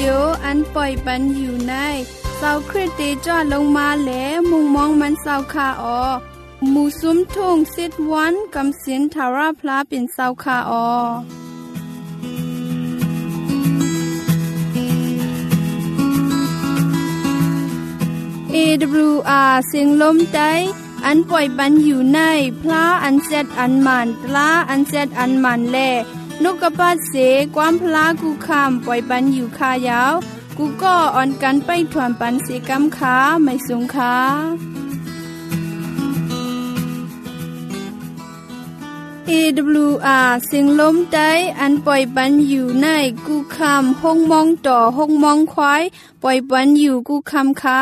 โออันปล่อยปันอยู่ในเศร้าคริสเตจอดลงมาแหลมุงมองมันเศร้าคาออหมู่ซุ้มทุ่งซิดวันกำสินทาราพลาเป็นเศร้าคาออAWR เสียงลมใจอันปล่อยปันอยู่ในพระอันเซตอันมันตลาอันเซตอันมันแลนกกระปัดเสความพลากูคำปล่อยปันอยู่คายาวกูก็อ่อนกันไปถวนปันเสกำขาไม่สงขาAWR เสียงลมใจอันปล่อยปันอยู่ในกูคำห้องมองต่อห้องมองควายปล่อยปันอยู่กูคำขา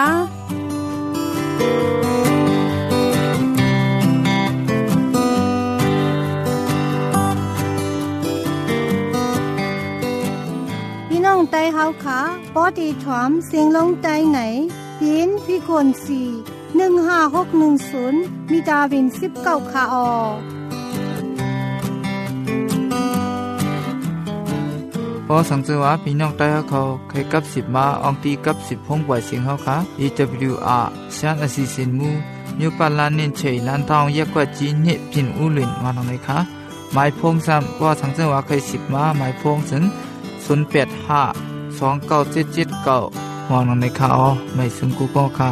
น้องไตเฮาขาปอดีถวมเสียงลงไตไหนปีนพี่คน4156110มีดาวิน19คาออพอสังเกตว่าพี่น้องไตเฮาเขาเคยกับ10มาอองตีกับ10ห้องปล่อยเสียงเฮาค่ะ AWR เสียงอสิสินมูมิวปาลานเน้นเฉยลานทองแยกกว่าจีนเฮ็ดพินอูหลินมาทางไหนคะหมายพงซ้ำว่าสังเกตว่าเคย10มาหมายพงถึง085297779มองในข่าวไม่ซึ่งกูก็ค่ะ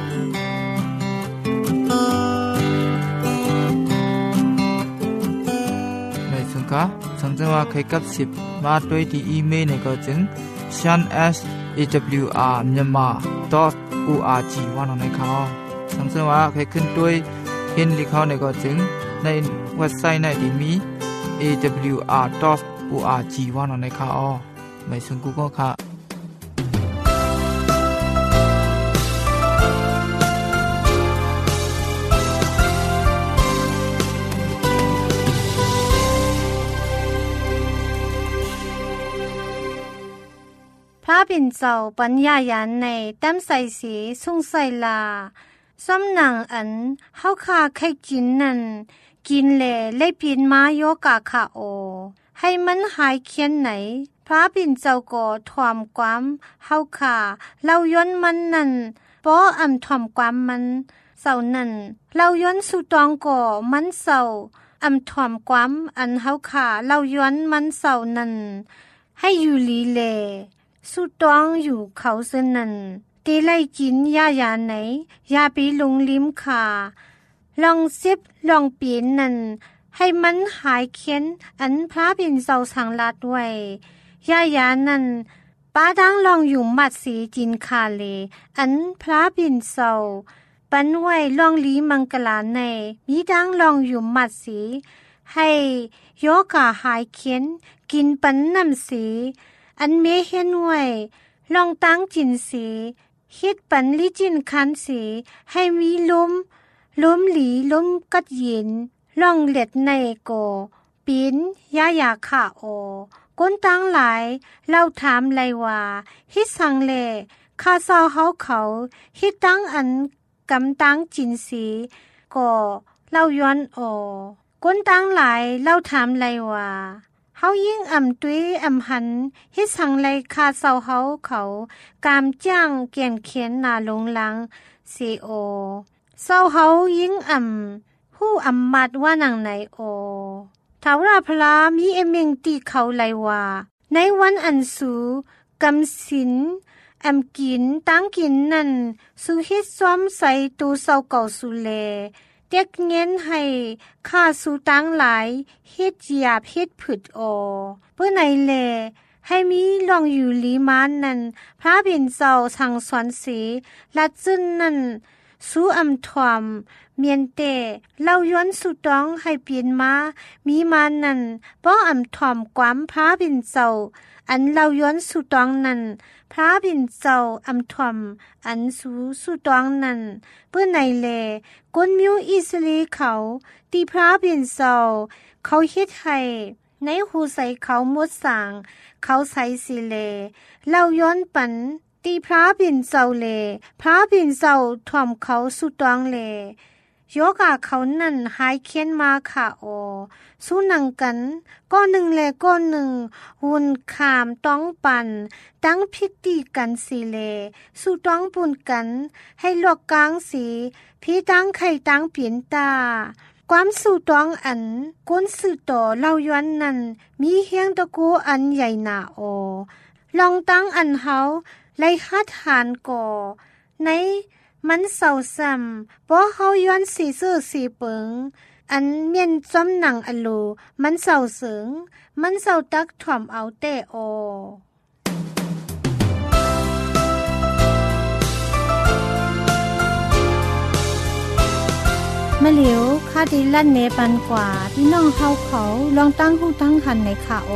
ไม่ซึ่งค่ะสังเกตว่าเคยกับ10มาด้วยที่อีเมลในก็จึง shan@awr.myanmar.org ว่าในข่าวสังเกตว่าเคยขึ้นด้วยเห็นลิข่าวในก็จึงในเว็บไซต์ในที่มี awr.org ว่าในข่าวไม่ซึ่งกูก็ค่ะพระบินเจ้าปัญญายันในแต้มใสสีสุ่งใสลาซ้ำหนังอันเฮาคาไข่กินนั่นกินแลเลยปีนมาโยกาคาโอให้มันหายเคียนไหนพระบินเจ้าก็ถ่อมความเฮาขาเราย้อนมันนั่นป้ออำถ่อมความมันเศร้านั่นเราย้อนสู่ตองก็มันเศร้าอำถ่อมความอันเฮาขาเราย้อนมันเศร้านั่นให้อยู่ลีเลสู่ตองอยู่เขาเส้นนั่นตีไล่กินยาไหนยาปีลงลิ้มขาลองซิบลองปีนนั่นให้มันหายเคียนอันพระบินเจ้าสังลาดไว้ยานั่นป้าดังลองอยู่มัดสีจินคาเลอันพระบินเจ้าปันไว้ลองลีมังกลาในมีดังลองอยู่มัดสีให้โยกาหายเคียนกินปันน้ำสีอันเมเห็นไว้ลองตั้งจินสีฮิดปันลิจินคันสีให้มีลมหลีลมกัดเย็นลองเล็ดในโกปีนยาขาโอก้นตั้งหลายเล่าถามไลว่าฮิตสังเลข้าเศร้าเฮาเขาฮิตตั้งอันกำตั้งจินสีก็เล่าย้อนโอก้นตั้งหลายเล่าถามไลว่าเฮายิ่งอำตุ้ยอำหันฮิตสังไลข้าเศร้าเฮาเขากามจ้างเกียนเขียนนาลงลังซีโอเศร้าเฮายิ่งผู้อำมัดว่านังไหนโอท้าวราพลามีเอเมงตีเขาไลว่าในวันอันสูกำสินอำกินตั้งกินนั่นสุฮิตซ้อมใส่ตูเศร้าเก่าสุเลเด็กเงินให้ข้าสูตั้งหลายฮิตหยาบฮิตผึดโอเพื่อไหนเลให้มีลองอยู่ลีมานนั่นพระบินเจ้าสั่งสอนสีลัดจึ้นนั่นสู้อำทวมเมียนเตเล่าย้อนสุดต้องให้เปลี่ยนมามีมานั่นป้ออำทอมความพระบินเจ้าอันเล่าย้อนสุดต้องนั่นพระบินเจ้าอำทอมอันสู้สุดต้องนั่นเพื่อในเลกนมิวอิสลีเขาตีพระบินเจ้าเขาเฮ็ดให้ในหูใส่เขาหมดสางเขาใส่สิเลเล่าย้อนปันตีพระบินเจ้าเลพระบินเจ้าถ่อมเขาสุดต้องเลโยกะเขานั่นหายเคียนมาค่ะโอสู้นังกันก้อนหนึ่งแลก้อนหนึ่งวุ่นขามต้องปันตั้งพิธีกันสีเลสู้ต้องปุ่นกันให้ลวกกลางสีพี่ตั้งไข่ตั้งเปลี่ยนตาความสู่ต้องอันก้นสื่อต่อเล่าย้อนนั้นมีเฮียงตะกูอันใหญ่หนาโอลองตั้งอันเฮาไล่คัดหานก่อในมันเศร้าซ้ำเพราะเฮาย้อนสีซื่อสีเปิงอันเมียนจอมหนังอโลมันเศร้าเสิงมันเศร้าตักถ่อมเอาแต่โอมะเหลียวคาดีลั่นเนปันกว่าพี่น้องเฮาเขาลองตั้งหูตั้งหันในค่ะโอ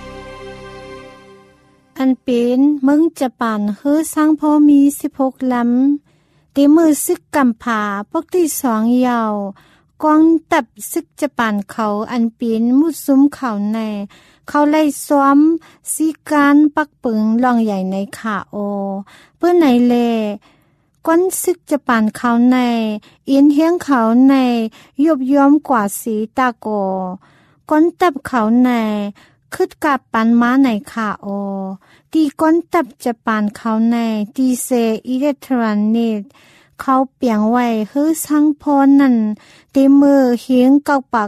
อันเป็นมึงจะปานเฮือสร้างพอมี16ลำตีมือซึกกำผาปกที่2ยาวกองตับซึกจะปานเขาอันเป็นมุดซุ้มเขาในเขาไล่ซ้อมสีการปักปึงลองใหญ่ในขาโอเพื่อไหนเลก้อนซึกจะปานเขาในอินเฮียงเขาในยบย้อมกว่าสีตาโกก้อนตับเขาในคึดกับปันม้าในขาโอตีก้นตับจะปานเขาในตีเซอิเล็กทรอนิกเขาเปียงไว้ฮื้อสังพรนั่นเตมือเฮียงเก้าป่า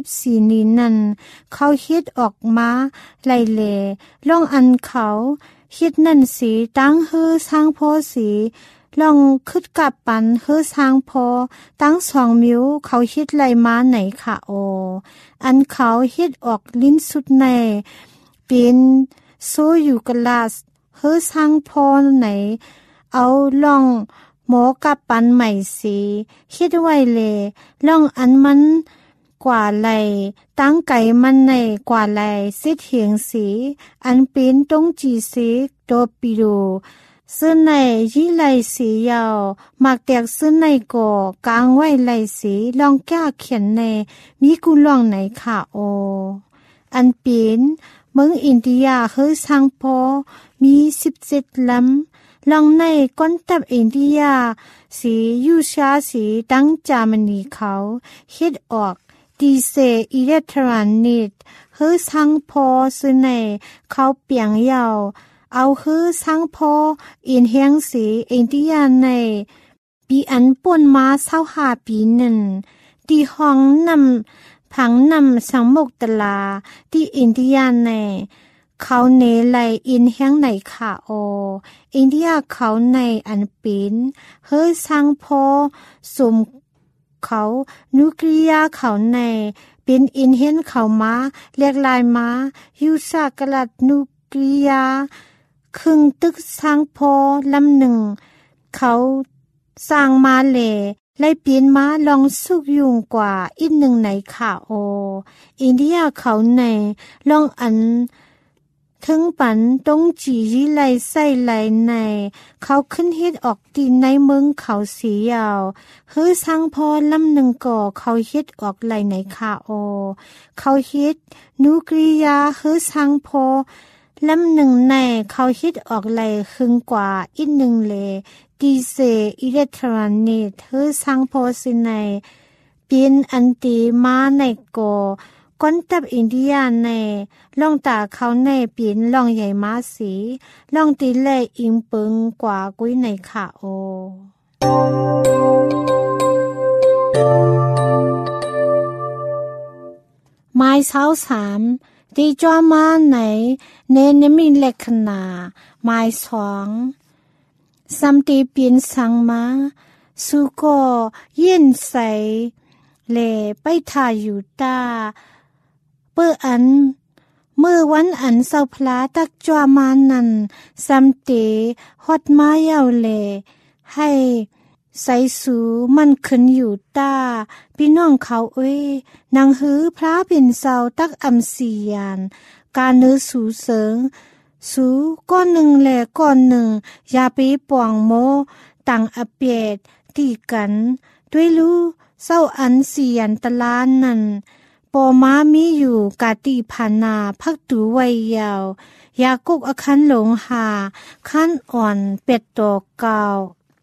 94นี้นั่นเขาเฮ็ดออกมาไล่เลล่องอันเขาเฮ็ดนั่นสีตั้งฮื้อสังพอสีลองคึดกับปันฮื้อสังพอตั้ง2มิ้วเขาเฮ็ดไล่มาไหนค่ะโออันเขาเฮ็ดออกลิ้นสุดในเป็นโซอยู่กลาสเฮือสังพอไหนเอาล่องหมอกับปันใหม่สีเฮ็ดไว้เลยล่องอันมันกว่าไหลตั้งไก่มันในกว่าไหลสิเถียงสีอันเป็นตรงจีสีโตปิโดซึ่งในยี่ไหลสียาวมักแตกซึ่งในก่อกลางไว้ไหลสีลองแก้เขียนในมีกุลองไหนค่ะโออันเป็นเมืองอินเดียเฮือสังพอมี17ลำลองในก้นตับอินเดียสียูชาสีตั้งจามนีเขาเฮ็ดออกดีเซอิเล็กทรอนิกเฮือสังพอซึ่งในเขาเปียงยาวเอาคือสังพออินเฮียงสีอินเดียในปีอันป่นมา25ปีนั่นที่ห้องนำผังนำสังมกตลาที่อินเดียในเขาเนไลอินเฮียงในค่ะโออินเดียเขาในอันเป็นเฮือสังพอสมเขานิวเคลียร์เขาในเป็นอินเฮียนเขามาเรียกลายมายูซากลัดนิวเคลียร์ครึ่งตึกสร้างพอลำหนึ่งเขาสร้างมาแหล่ไล่เปลี่ยนมาลองสุกยุงกว่าอีกหนึ่งในค่ะโออินเดียเขาในลองอันถึงปันตรงจียี่ไลใส่ไลในเขาขึ้นเฮ็ดออกตีในเมืองเขาสียาวเฮือสร้างพอลำหนึ่งก่อเขาเฮ็ดออกไลในค่ะโอเขาเฮ็ดนิวเคลียร์เฮือสร้างพอลำหนึ่งในเขาฮิตออกไหลครึ่งกว่าอีกหนึ่งเลยดีเซอิเล็กทรอนิกเธอสร้างโพสิในเป็นอันตีมาในก่อก้นตับอินเดียในล่องตาเขาในเป็นล่องใหญ่มาสีล่องตีแลอิงเปิงกว่ากุ้ยในค่ะโอไม้เช้า3ที่จอมาไหนเนนมีเล็กขนาไม้2สัมตีเปลี่ยนสังมาสุก็ยินใส่เลไปถ่ายอยู่ตาเปื้ออันเมื่อวันอันเสาพลาตักจอมานันสัมตีฮอดมายาวเลให้ใส่สูมันขึ้นอยู่ตาพี่น้องเขาเอ้ยนางหือพระเป็นเสาตักอำสียานการเนื้อสูเสริงสูก้อนหนึ่งแหล่ก้อนหนึ่งอย่าไปป่องโมต่างอเปียดตีกันด้วยรู้เศร้าอันเสียนตะลานนั่นปอมามีอยู่กาติพานาพักตูไว้ยาวยากุกอคันหลงหาคันอ่อนเป็ดตัวเก่า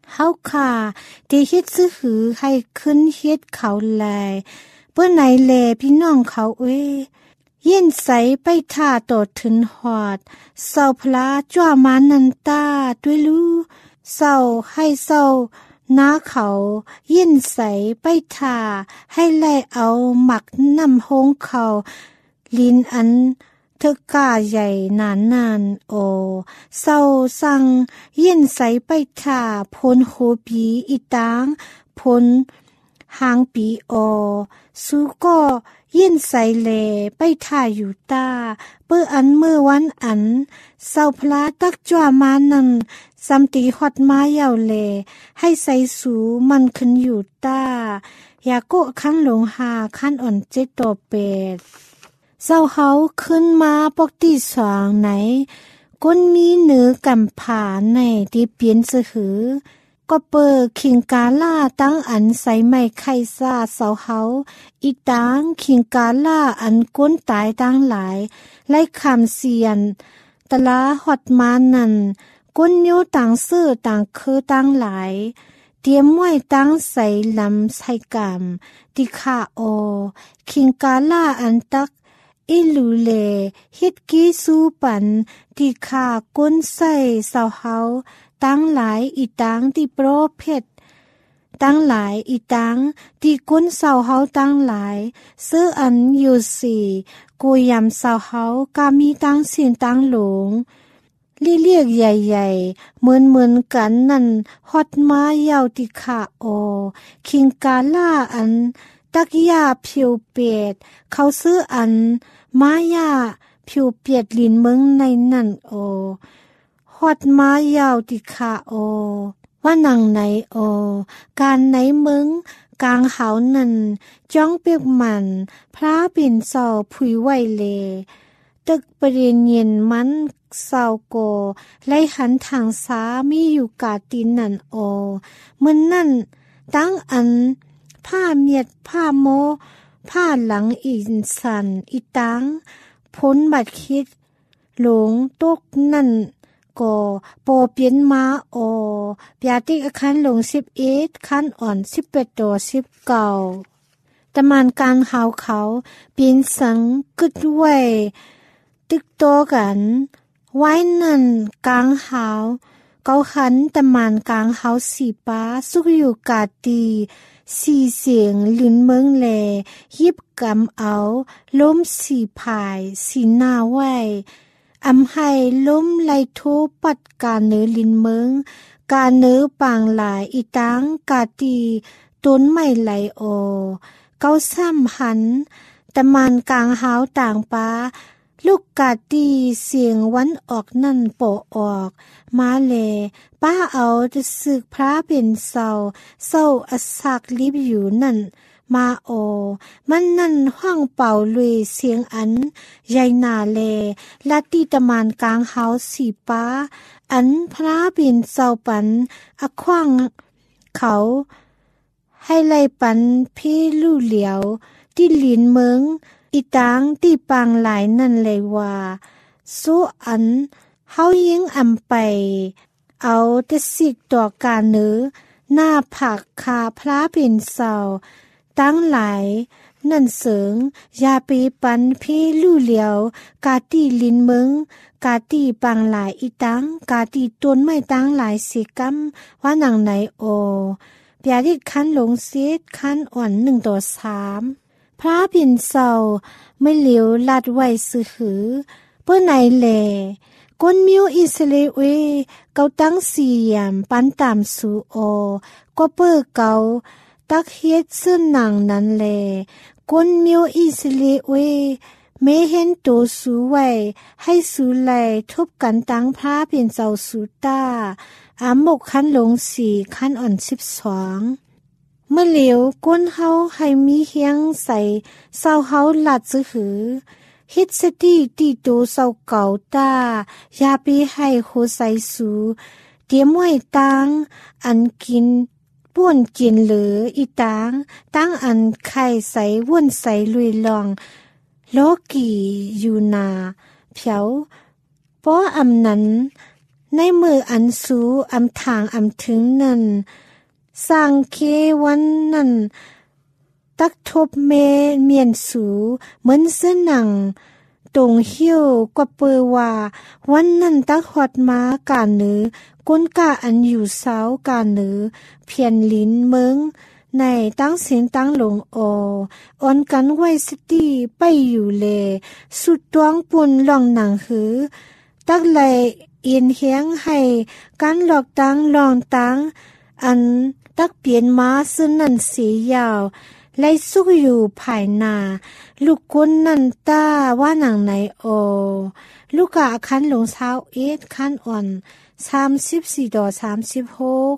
เฮาค่ะที่เฮ็ดซื้อหือให้ขึ้นเฮ็ดเขาแลเปิ้นไหนแลพี่น้องเขาเย็นใสไปท่าโตดถึงหอดเศร้าพลาจ้วมานันตาด้วยรู้เศร้าให้เศร้าน้าเขาเย็นใสไปท่าให้ไล่เอาหมักน้ำหงเขาลินอันเธอกาใหญ่นานโอเศร้าสั่งเย็นใสไปท่าพลโหปีอีตางพลหางปีโอสู้ก็เย็นใสแลไปท่าอยู่ตาเปื้ออันเมื่อวันอันเศร้าพลาตักจ้วมานันซัมตีฮอดมาเยาแลให้ใส่สูมันขึ้นอยู่ตายาโกะขั้นหลงหาขั้นอ่อนเจโตเป็ดเศร้าเฮาขึ้นมาปกติสว่างไหนก้นมีเนื้อกำผาในที่เปลี่ยนสือก็เปิดขิงกาล่าตั้งอันใส่ไม้ไข่ซาเสาเฮาอีตังขิงกาล่าอันก้นตายตั้งหลายไล่คำเสียนตะลาหอดมานั่นก้นนิ้วต่างเสื้อต่างคือตั้งหลายเตรียมไว้ตั้งใส่ลำใส่กำติขาโอขิงกาล่าอันตักอิลูเลฮิตกีสูปันติขาก้นใส่เสาเฮาตั้งหลายอีตังที่โปรเพชตั้งหลายอีตังที่ก้นเสาเฮาตั้งหลายซื้ออันอยู่สี่กุยยำเสาเฮากามีตั้งสินตั้งหลงเรียกใหญ่ๆเหมือนกันนั่นฮอดมาเยาติขาโอคิงกาล่าอันตักยาผิวเปียดเขาซื้ออันมายาผิวเปียดลินเมืองในนั่นโอฮอดมายาวติขาโอว่านังไหนโอการไหนเมืองกลางเขานั่นจ้องเปียกมันพระปิ่นเศร้าผุยไหวเลตึกประเด็นเย็นมันเศร้าโกไล่หันทางสามีอยู่กาตีนนั่นโอเหมือนนั่นตั้งอันผ้าเมียดผ้าโมผ้าหลังอินสันอีตังพ้นบัดคิดหลงตกนั่นก็โปเปลี่ยนมาโอปยาติกคันหลง11คันอ่อน18ตัว19ตะมันการหาวเขาเปลี่ยนสังกึดไว้ตึกโตกันไว้นั่นกลางหาวเกาขันตะมันกลางหาวสีป้าสุกอยู่กาตีสีเสียงลิ้นเมืองแลยิบกำเอาล้มสีผายสีหน้าไว้อำให้ล้มไลโทปัดกาเนื้อลินเมืองกาเนื้อปางหลายอีตังกาตีต้นไม้ไหลโอเกาซ้ำหันตะมันกลางหาวต่างป้าลูกกาตีเสียงวันออกนั่นโปออกมาเลป้าเอาจะสึกพระเป็นเศร้าอสักลิบอยู่นั่นมาโอมันนั่นห้องเป่าลุยเสียงอันใหญ่หนาเลลาติตะมานกลางเฮาสีป้าอันพระเป็นเศร้าปันอขว้างเขาให้ไล่ปันพี่ลู่เหลียวที่หลินเมืองอีตางที่ปางหลายนั่นเลยว่าสู้อันเฮายิงอำไปเอาแต่สิกต่อการเนื้อหน้าผักคาพระเป็นเศร้าตั้งหลายนั่นเสริงยาปีปันพี่ลู่เหลียวกาตีลินเมืองกาตีปางหลายอีตังกาตีต้นไม้ตั้งหลายสิกำว่าหนังไหนโอเปียดิคันหลงเสียดคันอ่อน1 ต่อ 3พระปิ่นเศร้าไม่เหลียวลัดไว้ซื้อหือเพื่อไหนแลก้นมิวอิสเลเวเกาตั้งสี่ยามปันตามสูโอก็เปื้อเกาตักเฮ็ดซึ่งหนังนั้นแลก้นมิวอิสเลเวไม่เห็นตัวสูไว้ให้สูไหลทุบกันตั้งพระปิ่นเศร้าสูตาอามกคันหลง4คันอ่อน12เมื่อเหลียวก้นเฮาให้มีเฮียงใส่เศร้าเฮาหลัดซื้อหือฮิตสติตีโตเศร้าเก่าตายาปีให้โคใส่สูเตรียมไว้ตังอันกินป้วนกินเหลืออีตังตั้งอันไข่ใส่ว่นใส่ลุยลองโลกีอยู่นาเพียวป้ออำนั้นในมืออันสูอำทางอำถึงนั้นสร้างเควันนั้นตักทบเมเมียนสูเหมือนเสื้อหนังตรงเหี้ยวกว่าเปือว่าวันนั้นตักหอดม้ากาเนือก้นกาอันอยู่เสากาเนือเพียนลิ้นเมืองในตั้งเสียงตั้งหลงออนกันไว้สติไปอยู่เลสุดตวงปุ่นลองหนังหือตักเลยเอียนเฮียงให้การหลอกตั้งลองตั้งอันตักเปลี่ยนม้าซึ่งนั่นสียาวไล่สู้อยู่ภายหน้าลูกกุนนันตาว่าหนังไหนลูกกะคันหลงเช้าคันอ่อน34-36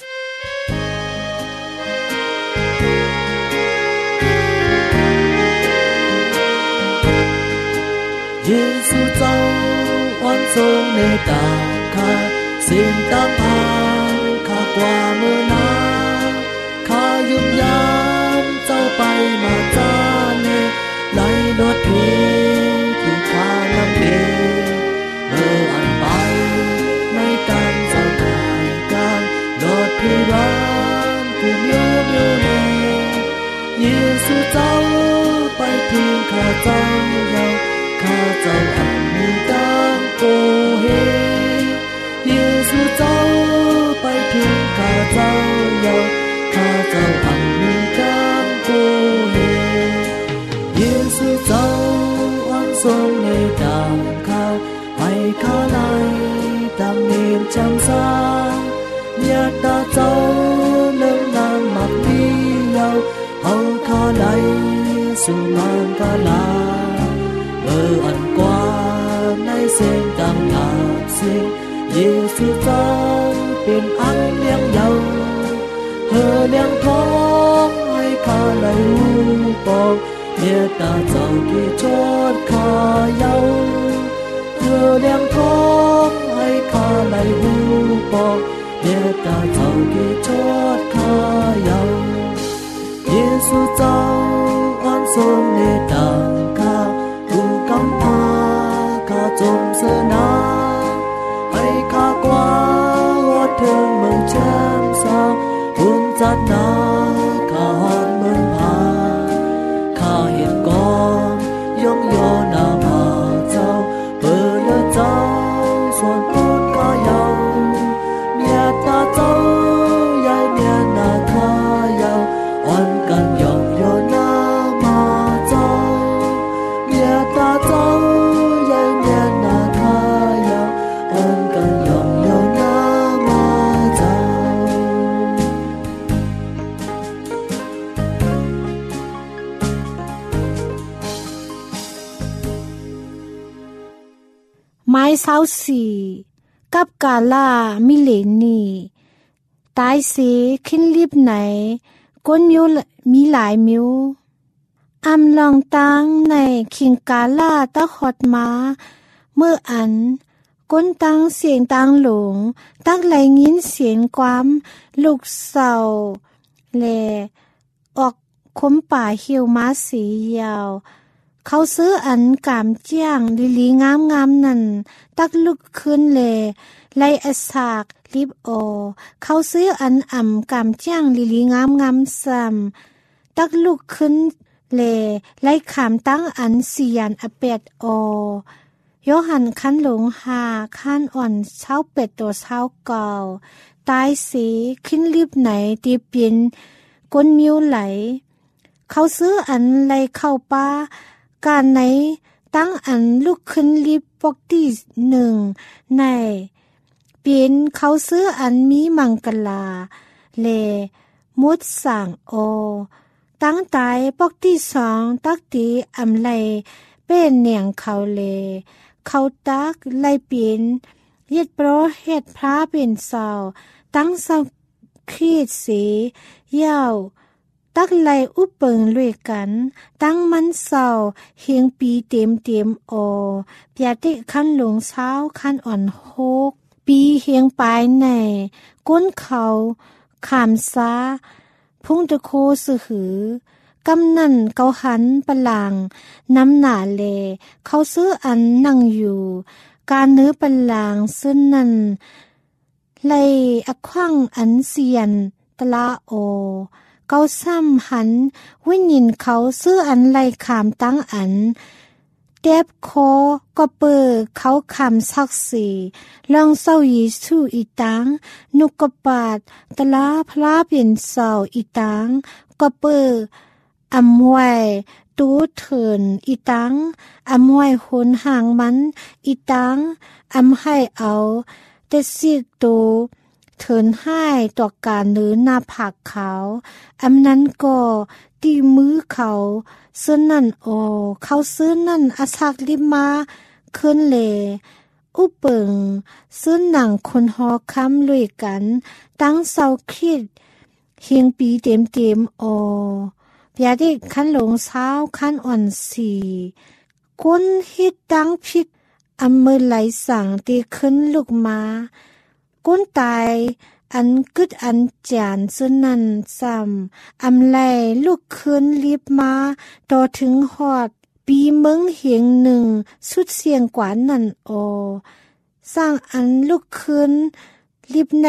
耶稣走安松的大卡先当安卡挂มือนา卡ยุบยามเจ้าไปมาจาเนไหลรถเพที่ข้าลำเพเมื่ออันไปในการเจ้ากายการรถเพร้านกูมิวเนเยซูเจ้าไปทิ้งข้าเจ้ายังข้าเจ้าอันมีดังโกเฮเยซูเจ้าไปทิ้งข้าเจ้ายังข้าเจ้าอันมีดังโกเฮเยซูเจ้าอันทรงในดังข้าให้ข้าไหลตามเนียมจำสาญาตาเจ้าเลื่องนางมักดีเยาเอาข้าไหลสู่นางกาลาอันกว่าในเส้นต่างหลับสิ่งเยซูเจ้าเป็นอันเลี้ยงเยาเธอเลี้ยงท้องให้ข้าไหลปองเมียตาเจ้าที่ชดข้าเยาเธอเลี้ยงท้องให้ข้าไหลปองเมียตาเจ้าที่ชดข้าเยาเยซูเจ้าอันทรงในดังข้ากำพาข้าจมเสนาให้ข้ากว่าวัดถึงเมืองแจ่มสาวบุญจัดนาข้าหอดเมืองพาข้าเห็นก่อนย่องโยนามาเจ้าเปิดละเจ้าส่วนพูดข้าเยาเมียตาเจ้ายายเมียนาข้าเยาอ่อนกันย่องโยนามาเจ้าเมียตาเจ้ายายเมียนาข้าเยาอ่อนกันย่องโยนามาเจ้าไม้เศร้าสีกับกาลามิเลนีตายเสียขึ้นรีบไหนก้นมิวมีหลายมิวอำลองตังในคิงกาลาตะขอดมาเมื่ออันก้นตังเสียงตังหลงตักไหลยินเสียงความลูกเศร้าแลออกคมป่าเหี่ยวม้าสียาวเขาซื้ออันกามเจียงลิลีงามนั่นตักลุกขึ้นเลไลอสากลิบเขาซื้ออันอ่ำกามเจียงลิลีงามซ้ำตักลุกขึ้นเลไลขามตั้งอันเสียนอเป็ดโยหันคันหลงหาคันอ่อนเช้าเป็ดตัวเช้าเก่าตายสีขึ้นรีบไหนตีเปลี่ยนก้นมิวไหลเขาซื้ออันไลเข้าป้าการไหนตั้งอันลุกขึ้นรีบปกติหนึ่งในเปลี่ยนเขาซื้ออันมีมังกลาเลมุดสั่งตั้งตายปกติสองตักตีอำไลเป็นเนียงเขาเลเขาตักไลเปลี่ยนเย็ดโปรเฮ็ดพระเป็นเสาตั้งเสาขีดสียาวตักไลอุปเปิงลุยกันตั้งมันเศร้าเฮียงปีเต็มเปียติขั้นหลงเช้าขั้นอ่อนโฮกปีเฮียงปลายในก้นเขาขามซ้าพุ่งตะโคสือหือกำนันเกาหันปะหลังน้ำหนาเลเขาซื้ออันนั่งอยู่การเนื้อปันหลางซึ่งนั้นไลอควังอันเสียนตละโอเกาซ้ำหันวิญญินเขาซื้ออันไลขามตั้งอันเด็บโคก็เปิดเขาคำซักสีลองเศร้ายีสู้อีตังนุกกปาดตละพลาเปลี่ยนเศร้าอีตังก็เปิดอำไว้ตูเถินอีตังอำไว้หนห่างมันอีตังอำให้เอาเตสิตูเถินให้ต่อการหรือหน้าผักเขาอำนั้นก็ตีมือเขาซื้อนั่นโอเขาซื้อนั่นอาศักลิบมาขึ้นเลอุเปิงซื้อหนังคนหอค้ำลุยกันตั้งเศร้าคิดเฮียงปีเต็มโออยาได้ขันหลงเช้าขันอ่อนสีก้นฮิตดังพิษอำมือไหลสั่งตีขึ้นลูกมาก้นตายอันกึดอันจานซึ่งนั้นซ้ำอำไลลูกขึ้นรีบมาต่อถึงหอดปีเมืองเหียงหนึ่งสุดเสียงกว่านั่นโอสร้างอันลูกขึ้นรีบใน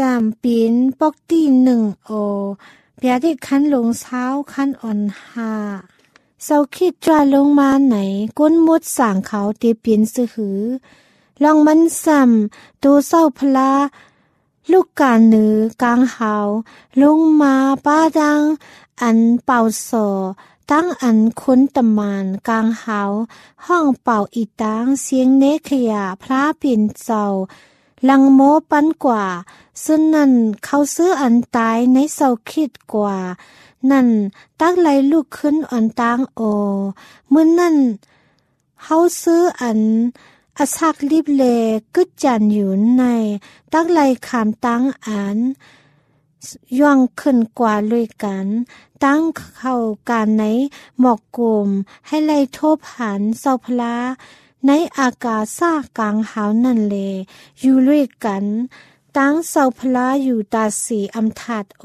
3ปีนปอกตี1โอเปียได้คันลงเช้าคันอ่อน5เศร้าคิดจ้าลงมาไหนก้นมดสั่งเขาเตเปลี่ยนซื้อหือลองมันซ้ำตัวเศร้าพลาลูกกาเหนือกลางหาวลงมาป้าดังอันเป่าสอตั้งอันค้นตะมานกลางหาวห้องเป่าอีตางเสียงเนขยะพระเปลี่ยนเจ้าลังโมปันกว่าซึ่งนั่นเขาซื้ออันตายในเศร้าคิดกว่านั่นตักไหลลูกขึ้นอ่อนตางโอเมื่อนั่นเขาซื้ออันอาศักลิบเลกึดจันอยู่ในตักไหลขามตั้งอันย่องขึ้นกว่าลุยกันตั้งเข้าการในหมอกกลมให้ไล่ทบหันเศร้าพลาในอากาศซากลางหาวนั่นเลอยู่ลุยกันตั้งเศร้าพลาอยู่ตาสีอำถาดโอ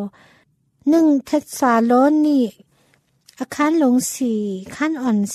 1เทศาโลนี่อาคารหลง4ขั้นอ่อน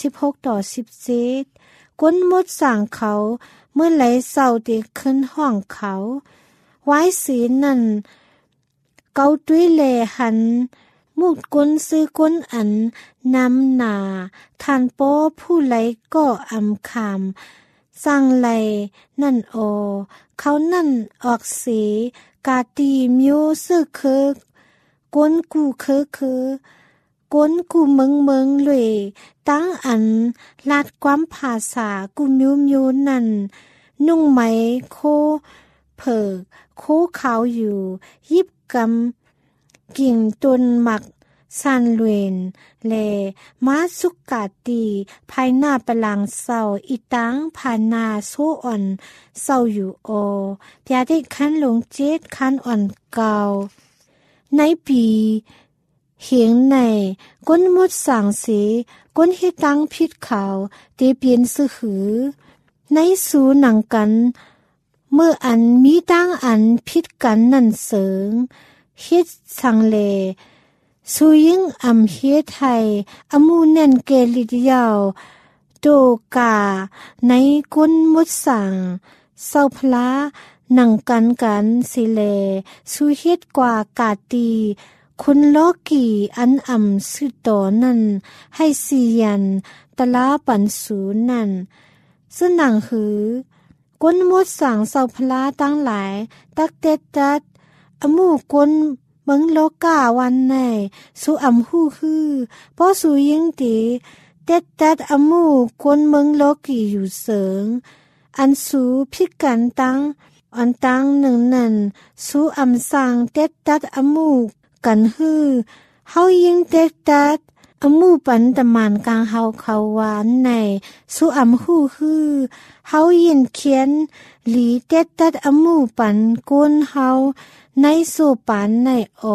16-17ก้นมดสั่งเขาเมื่อไหลเศร้าเด็กขึ้นห้องเขาไว้สีนั่นเกาตุ้ยเลหันมุดก้นซื้อก้นอันนำหนาทานโป้ผู้ไหลก็อำคำสั่งไหลนั่นโอเขานั่นออกสีกาตีมิวซื้อคือก้นกูคือก้นกูเมืองเลยตั้งอันลาดความภาษากูมิวนั่นนุ่งไหมโคเผิกโคขาวอยู่ยิบกำกิ่งต้นหมักซันเวนเลมาสุกกาตีภายหน้าปลังเศร้าอีตังผ่านนาโซอ่อนเศร้าอยู่โอพยาได้คันหลง7คันอ่อนเก่าในปีเหียงในก้นมดสั่งเสก้นเฮตังพิษเขาเตเปลี่ยนซื้อหือในสูหนังกันเมื่ออันมีตั้งอันพิษกันนั่นเสริงเฮ็ดสังเลสุยิงอำเฮ็ดไทยอมูแน่นเกลิดยาวโดกาในก้นมดสั่งเศร้าพลาหนังกันสิเลสุเฮ็ดกว่ากาตีคุณโลกีอันอ่ำสุดต่อนั่นให้เสียนตะลาปันสูนั่นซึ่งหนังหือก้นมดสั่งเศร้าพลาตั้งหลายตักเต็ดจัดอมูก้นเมืองโลกาวันในสู่อำฮู้ฮือเพราะสู่ยิงตีเต็ดจัดอมูก้นเมืองโลกีอยู่เสริงอันสู่พิกันตั้งอันตั้งหนึ่งนั่นสู่อำสั่งเต็ดจัดอมูกันฮือเฮายิงเต็ดจัดอมูปันตะมานกลางเฮาเขาหวานในสู่อำฮู้ฮือเฮายินเขียนหลีเต็ดจัดอมูปันก้นเฮาในสู่ปันในโอ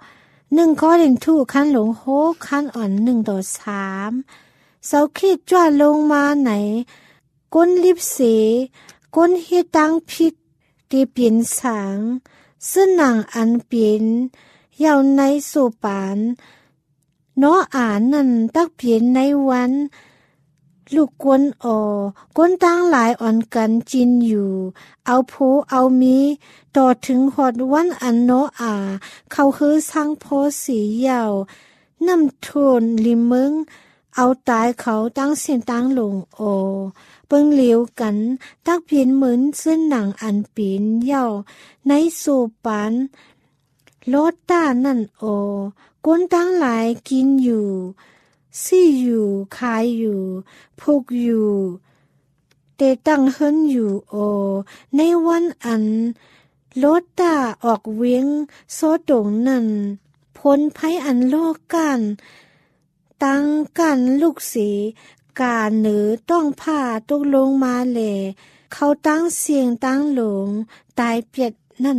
1ข้อเด่นถูกคันหลงโฮคันอ่อน1-3เสาคิดจ้าลงมาไหนก้นลิบเสก้นเฮตังพิษตีเปลี่ยนสังซึ่งหนังอันเปลี่ยนยาวในสู่ปันน้ออ่านนั่นตักเปลี่ยนในวันลูกกวนกวนตั้งหลายอ่อนกันจินอยู่เอาโพเอามีต่อถึงหอดวันอันโนอาเขาคือสร้างโพสียาวน้ำทนลิมมึงเอาตายเขาตั้งเสียนตั้งลงเปิ้งเหลียวกันตักเพียนเหมือนเส้นหนังอันปีนยาวในโซปานโลดต้านั่นกวนตั้งหลายกินอยู่ซี่อยู่ขายอยู่พุกอยู่เตตั้งเฮิรนอยู่ในวันอันโลดต้าออกเวียงโซดงนั่นพ้นภัยอันโลกกันตั้งกันลูกสีกาเหนือต้องผ่าตกลงมาแหล่เขาตั้งเสียงตั้งหลงตายเปียดนั่น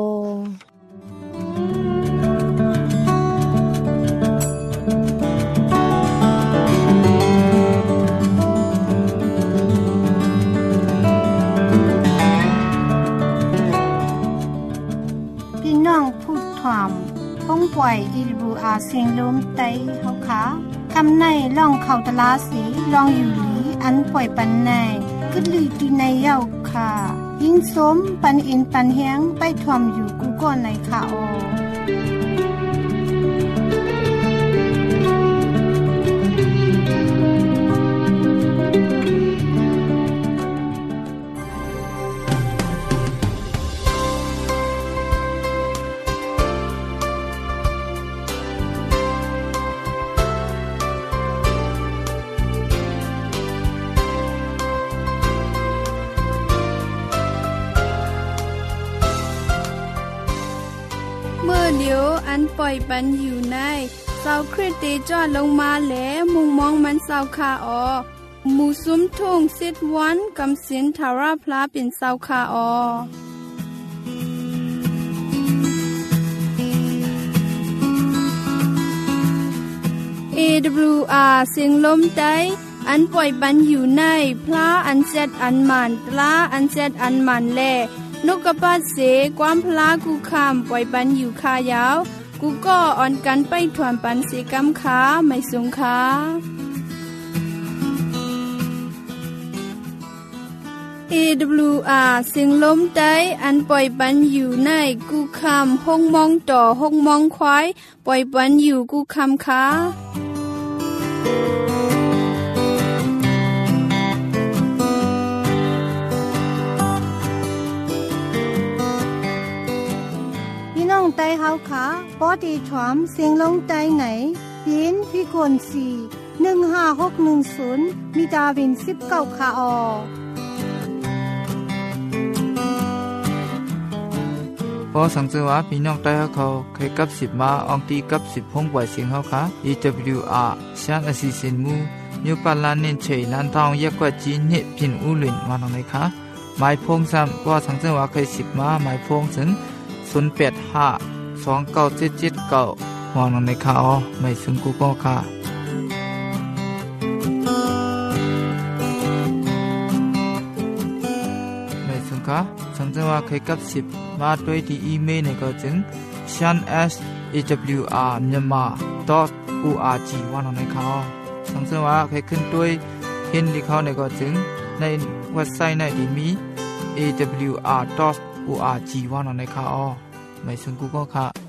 พี่น้องพูดถามป้องปล่อยอีบูอาเสียงลมไตเฮาขาคำในล่องเข้าตลาสีลองอยู่หลีอันปล่อยปันในกึดลือตีในเย้าค่ะยิ่งสมปันอินปันแฮงไปถ่วมอยู่กูก่อนในค่ะเมื่อเดียวอันปล่อยปันอยู่ในเสาคริสติจอดลงมาแหลมุงมองมันเสาคาหมู่ซุ้มทุ่งซิดวันกำสินทาราพลาเป็นเสาคาAWR เสียงลมใจอันปล่อยปันอยู่ในพระอันเจ็ดอันมันตราอันเจ็ดอันมันแลนกกระปาเสความพลากูคำปล่อยปันอยู่คายาวกูก็อ่อนกันไปถวนปันเสกำขาไม่สงขาAWR เสียงลมใจอันปล่อยปันอยู่ในกูคำห้องมองต่อห้องมองควายปล่อยปันอยู่กูคำขาไตเฮาขาปอดีถวมเสียงลงไตไหนปีนพี่กน4156110มีดาวิน19ค่ะพอสังเกตว่าพี่น้องไต้เขาเคยกับ10มาอองตีกับ10ห้องปล่อยเสียงเฮาค่ะ EWR เสียงอสิสินมูนิวปาลานินเฉยลันทองแยกกว่าจีนเนี่ยพินอูหลินมาตรงไหนคะหมายพงซ้ำพอสังเกตว่าเคย10มาหมายพงถึง085 297779มองในข่าวไม่ซึ่งกูก็ค่ะไม่ซึ่งค่ะสังเกตว่าเคยกับ10มาด้วยที่อีเมลในก็จึง shan@awr.org ว่าในข่าวสังเกตว่าเคยขึ้นด้วยเห็นที่เขาในก็จึงในเว็บไซต์ในที่มี awr.org ว่าในข่าวไม่ซึ่งกูก็ค่ะ